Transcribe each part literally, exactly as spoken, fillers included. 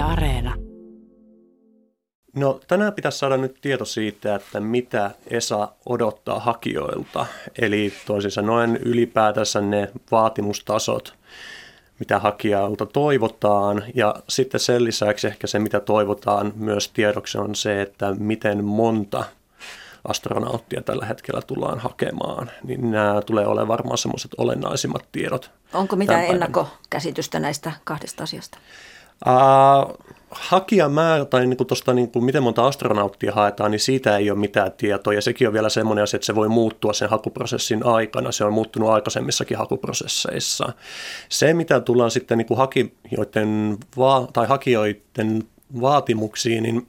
Areena. No tänään pitäisi saada nyt tieto siitä, että mitä E S A odottaa hakijoilta. Eli toisin sanoen ylipäätänsä ne vaatimustasot, mitä hakijoilta toivotaan. Ja sitten sen lisäksi ehkä se, mitä toivotaan myös tiedoksi, on se, että miten monta astronauttia tällä hetkellä tullaan hakemaan. Niin nämä tulee olemaan varmaan semmoiset olennaisimmat tiedot. Onko mitään ennakkokäsitystä näistä kahdesta asiasta? Uh, hakijamäärä tai niin kuin tosta, niin kuin miten monta astronauttia haetaan, niin siitä ei ole mitään tietoa. Ja sekin on vielä semmoinen asia, että se voi muuttua sen hakuprosessin aikana. Se on muuttunut aikaisemmissakin hakuprosesseissa. Se, mitä tullaan sitten niin kuin hakijoiden, va- tai hakijoiden vaatimuksiin, niin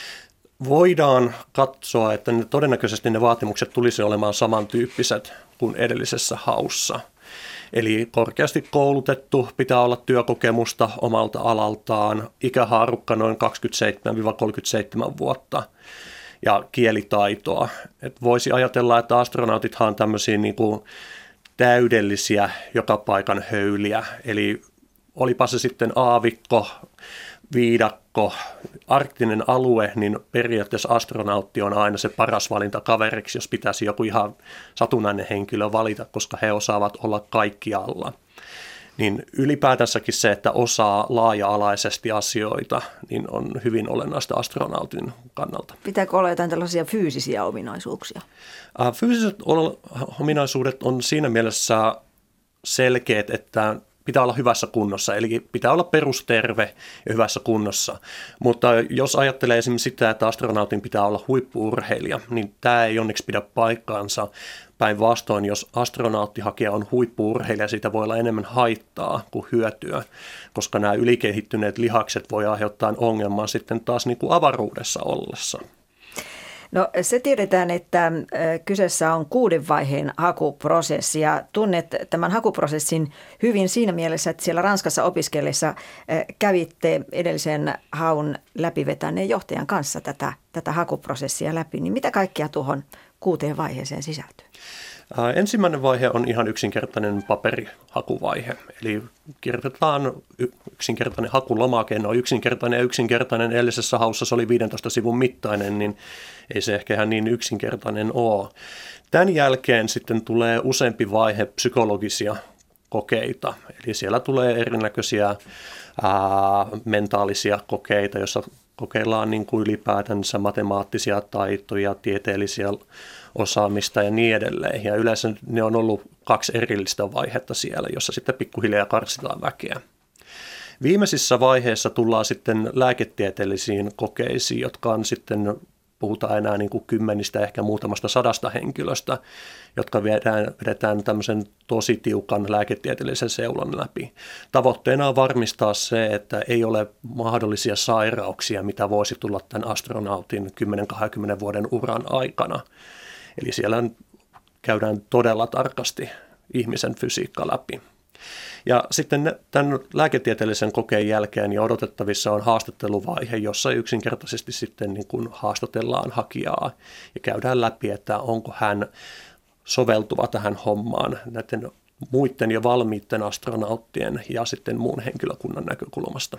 voidaan katsoa, että ne, todennäköisesti ne vaatimukset tulisi olemaan samantyyppiset kuin edellisessä haussa. Eli korkeasti koulutettu, pitää olla työkokemusta omalta alaltaan, ikähaarukka noin kaksikymmentäseitsemän kolmekymmentäseitsemän vuotta ja kielitaitoa. Et voisi ajatella, että astronautithan on tämmöisiä niin kuin täydellisiä joka paikan höyliä, eli olipa se sitten aavikko, viidakko, arktinen alue, niin periaatteessa astronautti on aina se paras valinta kaveriksi, jos pitäisi joku ihan satunnainen henkilö valita, koska he osaavat olla kaikkialla. Niin ylipäätänsäkin se, että osaa laaja-alaisesti asioita, niin on hyvin olennaista astronautin kannalta. Pitääkö olla jotain tällaisia fyysisiä ominaisuuksia? Fyysiset ominaisuudet on siinä mielessä selkeät, että pitää olla hyvässä kunnossa, eli pitää olla perusterve ja hyvässä kunnossa. Mutta jos ajattelee esimerkiksi sitä, että astronautin pitää olla huippu-urheilija, niin tämä ei onneksi pidä paikkaansa. Päinvastoin, jos astronauttihakija on huippu-urheilija, siitä voi olla enemmän haittaa kuin hyötyä, koska nämä ylikehittyneet lihakset voi aiheuttaa ongelmaa sitten taas niin kuin avaruudessa ollessa. No se tiedetään, että kyseessä on kuuden vaiheen hakuprosessi ja tunnet tämän hakuprosessin hyvin siinä mielessä, että siellä Ranskassa opiskellessa kävitte edellisen haun läpivetäneen johtajan kanssa tätä, tätä hakuprosessia läpi. Niin mitä kaikkea tuohon kuuteen vaiheeseen sisältyy? Ensimmäinen vaihe on ihan yksinkertainen paperihakuvaihe, eli kirjoitetaan yksinkertainen hakulomake, no yksinkertainen ja yksinkertainen, edellisessä haussa se oli viidentoista sivun mittainen, niin ei se ehkä ihan niin yksinkertainen ole. Tämän jälkeen sitten tulee useampi vaihe psykologisia kokeita, eli siellä tulee erinäköisiä ää, mentaalisia kokeita, joissa kokeillaan niin kuin ylipäätänsä matemaattisia taitoja, tieteellisiä osaamista ja niin edelleen. Ja yleensä ne on ollut kaksi erillistä vaihetta siellä, jossa sitten pikkuhiljaa karsitaan väkeä. Viimeisissä vaiheissa tullaan sitten lääketieteellisiin kokeisiin, jotka on sitten, puhutaan enää niin kuin kymmenistä, ehkä muutamasta sadasta henkilöstä, jotka vedetään, vedetään tämmöisen tosi tiukan lääketieteellisen seulon läpi. Tavoitteena on varmistaa se, että ei ole mahdollisia sairauksia, mitä voisi tulla tämän astronautin kymmenen kaksikymmentä vuoden uran aikana. Eli siellä käydään todella tarkasti ihmisen fysiikka läpi. Ja sitten tämän lääketieteellisen kokeen jälkeen niin odotettavissa on haastatteluvaihe, jossa yksinkertaisesti sitten niin kuin haastatellaan hakijaa ja käydään läpi, että onko hän soveltuva tähän hommaan näiden muiden jo valmiitten astronauttien ja sitten muun henkilökunnan näkökulmasta.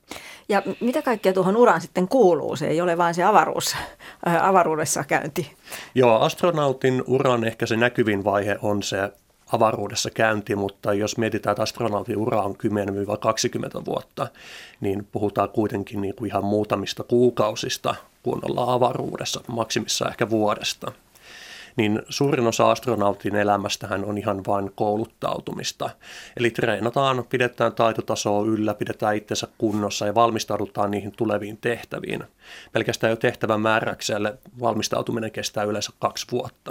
Ja mitä kaikkea tuohon uraan sitten kuuluu? Se ei ole vain se avaruus, avaruudessa käynti. Joo, astronautin uran ehkä se näkyvin vaihe on se avaruudessa käynti, mutta jos mietitään, että astronautin ura on kymmenen kaksikymmentä vuotta, niin puhutaan kuitenkin niin kuin ihan muutamista kuukausista, kun ollaan avaruudessa, maksimissaan ehkä vuodesta. Niin suurin osa astronautin elämästähän on ihan vain kouluttautumista. Eli treenataan, pidetään taitotasoa yllä, pidetään itsensä kunnossa ja valmistaudutaan niihin tuleviin tehtäviin. Pelkästään jo tehtävän määräykselle valmistautuminen kestää yleensä kaksi vuotta.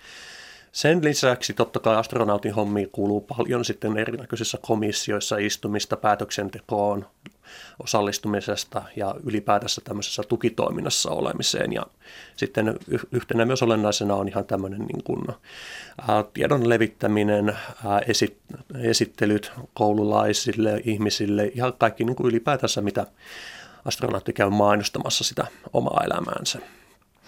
Sen lisäksi totta kai astronautin hommiin kuuluu paljon sitten erinäköisissä komissioissa istumista, päätöksentekoon, osallistumisesta ja ylipäätänsä tämmöisessä tukitoiminnassa olemiseen. Ja sitten yhtenä myös olennaisena on ihan tämmöinen niin kuin, ää, tiedon levittäminen, ää, esit, esittelyt koululaisille, ihmisille ja kaikki niin kuin ylipäätänsä, mitä astronautti käy mainostamassa sitä omaa elämäänsä.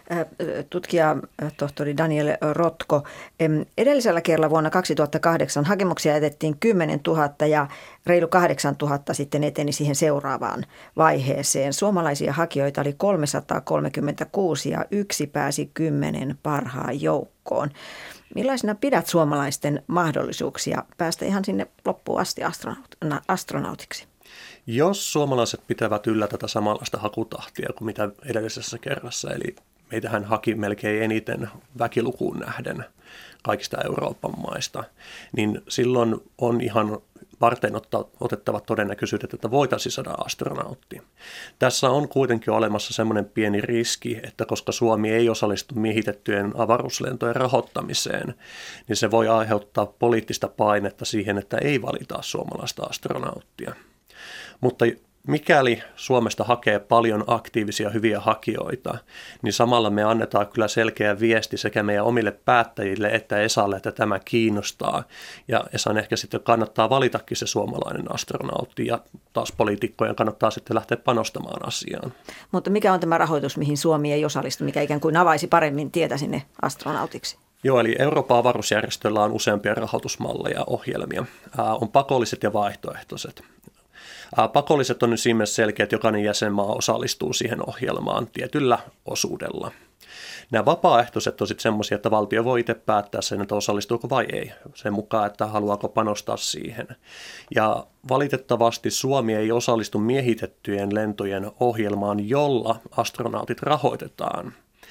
Tutkija tohtori Daniel Rotko, edellisellä kerralla vuonna kaksituhattakahdeksan hakemuksia jätettiin kymmenen tuhatta ja reilu kahdeksan tuhatta sitten eteni siihen seuraavaan vaiheeseen. Suomalaisia hakijoita oli kolmesataakolmekymmentäkuusi ja yksi pääsi kymmenen parhaan joukkoon. Millaisena pidät suomalaisten mahdollisuuksia päästä ihan sinne loppuun asti astronaut- astronautiksi? Jos suomalaiset pitävät yllä tätä samanlaista hakutahtia kuin mitä edellisessä kerrassa, eli meitähän haki melkein eniten väkilukuun nähden kaikista Euroopan maista, niin silloin on ihan varten otettavat todennäköisyydet, että voitaisiin saada astronautti. Tässä on kuitenkin olemassa semmoinen pieni riski, että koska Suomi ei osallistu miehitettyjen avaruuslentojen rahoittamiseen, niin se voi aiheuttaa poliittista painetta siihen, että ei valita suomalaista astronauttia. Mutta mikäli Suomesta hakee paljon aktiivisia hyviä hakijoita, niin samalla me annetaan kyllä selkeä viesti sekä meidän omille päättäjille että Esalle, että tämä kiinnostaa. Ja Esan ehkä sitten kannattaa valitakin se suomalainen astronautti ja taas poliitikkojen kannattaa sitten lähteä panostamaan asiaan. Mutta mikä on tämä rahoitus, mihin Suomi ei osallistu, mikä ikään kuin avaisi paremmin tietä sinne astronautiksi? Joo, eli Euroopan avaruusjärjestöllä on useampia rahoitusmalleja ja ohjelmia. Ää, on pakolliset ja vaihtoehtoiset. Pakolliset on nyt siinä mielessä selkeä, että jokainen jäsenmaa osallistuu siihen ohjelmaan tietyllä osuudella. Nämä vapaaehtoiset on sitten semmoisia, että valtio voi itse päättää sen, että osallistuuko vai ei, sen mukaan, että haluaako panostaa siihen. Ja valitettavasti Suomi ei osallistu miehitettyjen lentojen ohjelmaan, jolla astronautit rahoitetaan.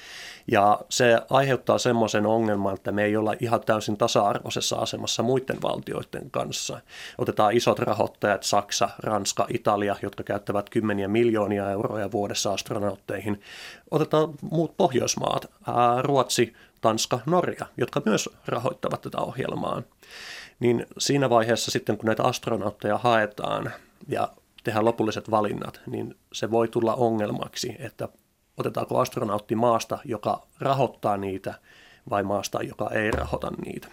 Ja se aiheuttaa semmoisen ongelman, että me ei olla ihan täysin tasa-arvoisessa asemassa muiden valtioiden kanssa. Otetaan isot rahoittajat, Saksa, Ranska, Italia, jotka käyttävät kymmeniä miljoonia euroja vuodessa astronautteihin. Otetaan muut Pohjoismaat, ää, Ruotsi, Tanska, Norja, jotka myös rahoittavat tätä ohjelmaa. Niin siinä vaiheessa sitten, kun näitä astronautteja haetaan ja tehdään lopulliset valinnat, niin se voi tulla ongelmaksi, että otetaanko astronautti maasta, joka rahoittaa niitä, vai maasta, joka ei rahoita niitä?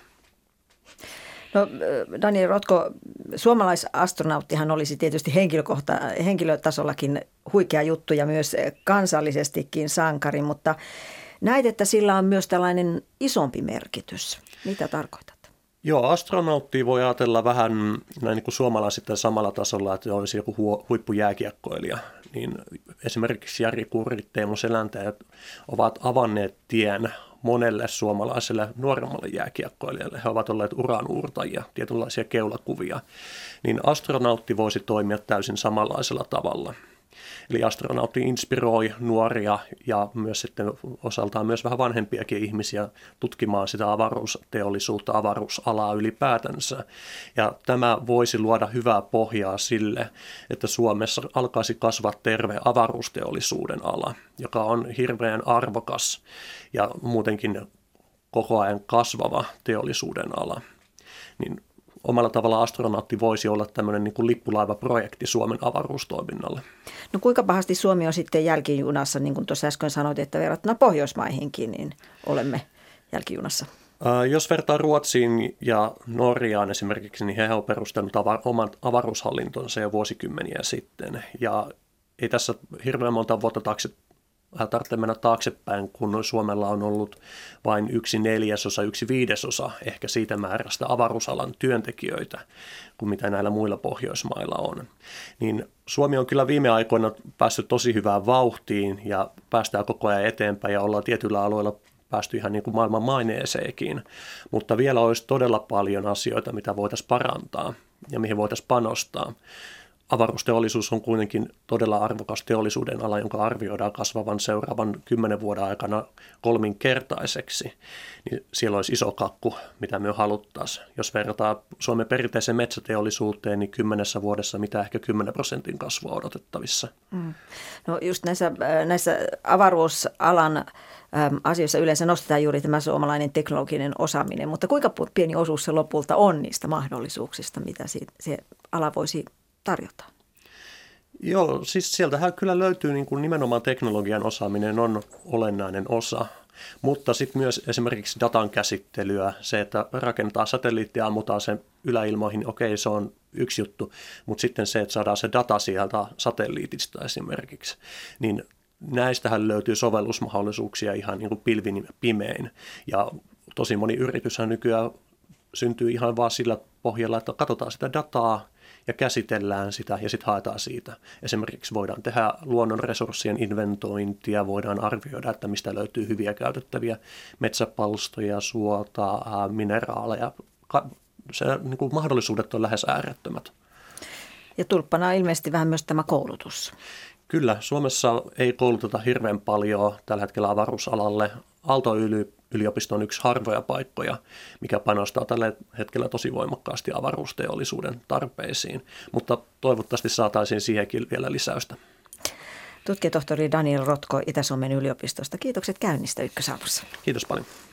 No Daniel Rotko, suomalaisastronauttihan olisi tietysti henkilökohta, henkilötasollakin huikea juttu ja myös kansallisestikin sankari, mutta näet, että sillä on myös tällainen isompi merkitys. Mitä tarkoitat? Joo, astronautti voi ajatella vähän näin niin kuin suomalaisittain samalla tasolla, että olisi joku huippujääkiekkoilija. Niin esimerkiksi Jari Kurri, Teemu Selänteet ovat avanneet tien monelle suomalaiselle nuoremmalle jääkiekkoilijalle. He ovat olleet uranuurtajia, tietynlaisia keulakuvia. Niin astronautti voisi toimia täysin samanlaisella tavalla. Eli astronautti inspiroi nuoria ja myös sitten osaltaan myös vähän vanhempiakin ihmisiä tutkimaan sitä avaruusteollisuutta, avaruusalaa ylipäätänsä. Ja tämä voisi luoda hyvää pohjaa sille, että Suomessa alkaisi kasvaa terve avaruusteollisuuden ala, joka on hirveän arvokas ja muutenkin koko ajan kasvava teollisuuden ala. Niin omalla tavalla astronautti voisi olla tämmöinen niin kuin lippulaivaprojekti Suomen avaruustoiminnalle. No kuinka pahasti Suomi on sitten jälkijunassa, niin kuin tuossa äsken sanoit, että verrattuna Pohjoismaihinkin, niin olemme jälkijunassa? Ää, jos vertaa Ruotsiin ja Norjaan esimerkiksi, niin he ovat perustanut ava- oman avaruushallintonsa jo vuosikymmeniä sitten. Ja ei tässä hirveän monta vuotta taakse tarvitse mennä taaksepäin, kun Suomella on ollut vain yksi neljäsosa, yksi viidesosa ehkä siitä määrästä avaruusalan työntekijöitä kuin mitä näillä muilla Pohjoismailla on. Niin Suomi on kyllä viime aikoina päässyt tosi hyvään vauhtiin ja päästään koko ajan eteenpäin ja ollaan tietyillä aloilla päästy ihan niin kuin maailman maineeseenkin, mutta vielä olisi todella paljon asioita, mitä voitaisiin parantaa ja mihin voitaisiin panostaa. Avaruusteollisuus on kuitenkin todella arvokas teollisuuden ala, jonka arvioidaan kasvavan seuraavan kymmenen vuoden aikana kolminkertaiseksi. Niin siellä olisi iso kakku, mitä me haluttaisiin. Jos verrataan Suomen perinteiseen metsäteollisuuteen, niin kymmenessä vuodessa mitä ehkä kymmenen prosentin kasvua odotettavissa. Mm. No just näissä, näissä avaruusalan asioissa yleensä nostetaan juuri tämä suomalainen teknologinen osaaminen, mutta kuinka pieni osuus se lopulta on niistä mahdollisuuksista, mitä se ala voisi tarjota? Joo, siis sieltähän kyllä löytyy niin kuin nimenomaan teknologian osaaminen on olennainen osa, mutta sitten myös esimerkiksi datan käsittelyä, se, että rakentaa satelliitti ja ammutaan sen yläilmoihin, okei, se on yksi juttu, mutta sitten se, että saadaan se data sieltä satelliitista esimerkiksi, niin näistähän löytyy sovellusmahdollisuuksia ihan niin kuin pilvin pimein. Ja tosi moni yrityshän nykyään syntyy ihan vaan sillä pohjalla, että katsotaan sitä dataa ja käsitellään sitä ja sitten haetaan siitä. Esimerkiksi voidaan tehdä luonnon resurssien inventointia, voidaan arvioida, että mistä löytyy hyviä käytettäviä metsäpalstoja, suota, mineraaleja. Se, niin kuin mahdollisuudet on lähes äärettömät. Ja tulppana on ilmeisesti vähän myös tämä koulutus. Kyllä, Suomessa ei kouluteta hirveän paljon tällä hetkellä avaruusalalle. Aalto-yliopisto on yksi harvoja paikkoja, mikä panostaa tällä hetkellä tosi voimakkaasti avaruusteollisuuden tarpeisiin, mutta toivottavasti saataisiin siihenkin vielä lisäystä. Tutkijatohtori Daniel Rotko Itä-Suomen yliopistosta. Kiitokset käynnistä Ykkösaamussa. Kiitos paljon.